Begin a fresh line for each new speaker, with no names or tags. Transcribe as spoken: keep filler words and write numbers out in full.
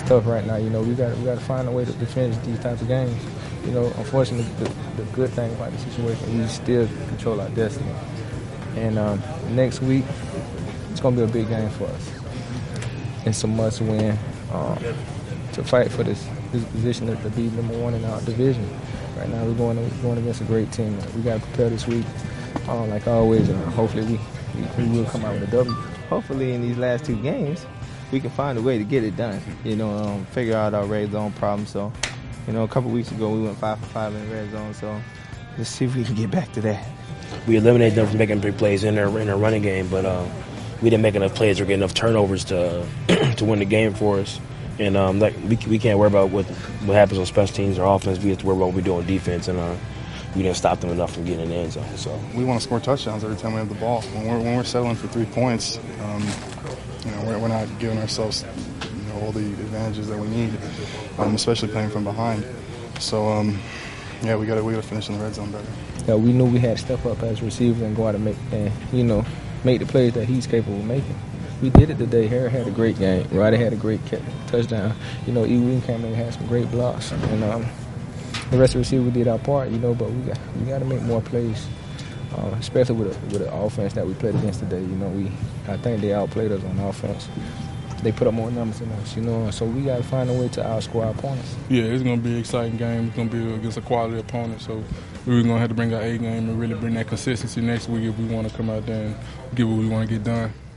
tough right now. You know, we got we got to find a way to, to finish these types of games. You know, unfortunately, the, the good thing about the situation, we still control our destiny. And um, next week, it's going to be a big game for us. It's a must-win um, to fight for this, this position to, to be number one in our division. Right now, we're going going against a great team. We got to prepare this week, uh, like always, and hopefully we, we, we will come out with a W. Hopefully, in these last two games, we can find a way to get it done. You know, um, figure out our red zone problem. So, you know, a couple weeks ago, we went five for five in the red zone. So, let's see if we can get back to that.
We eliminated them from making big plays in their in their running game, but uh, we didn't make enough plays or get enough turnovers to to win the game for us. And um, like we we can't worry about what what happens on special teams or offense. We have to worry about what we do on defense, and uh, we didn't stop them enough from getting in the end zone. So
we want to score touchdowns every time we have the ball. When we're when we're settling for three points, um, you know, we're, we're not giving ourselves you know, all the advantages that we need, um, especially playing from behind. So um, yeah, we got to we got to finish in the red zone better.
Yeah, we knew we had to step up as receivers and go out and make and you know make the plays that he's capable of making. We did it today. Harry had a great game. Roddy had a great catch, touchdown. You know, E. Wing came in and had some great blocks. And um, the rest of the receivers did our part, you know, but we got we got to make more plays, uh, especially with a, with the offense that we played against today. You know, we I think they outplayed us on offense. They put up more numbers than us, you know, so we got to find a way to outscore our opponents.
Yeah, it's going to be an exciting game. It's going to be against a quality opponent, so we're going to have to bring our A game and really bring that consistency next week if we want to come out there and get what we want to get done.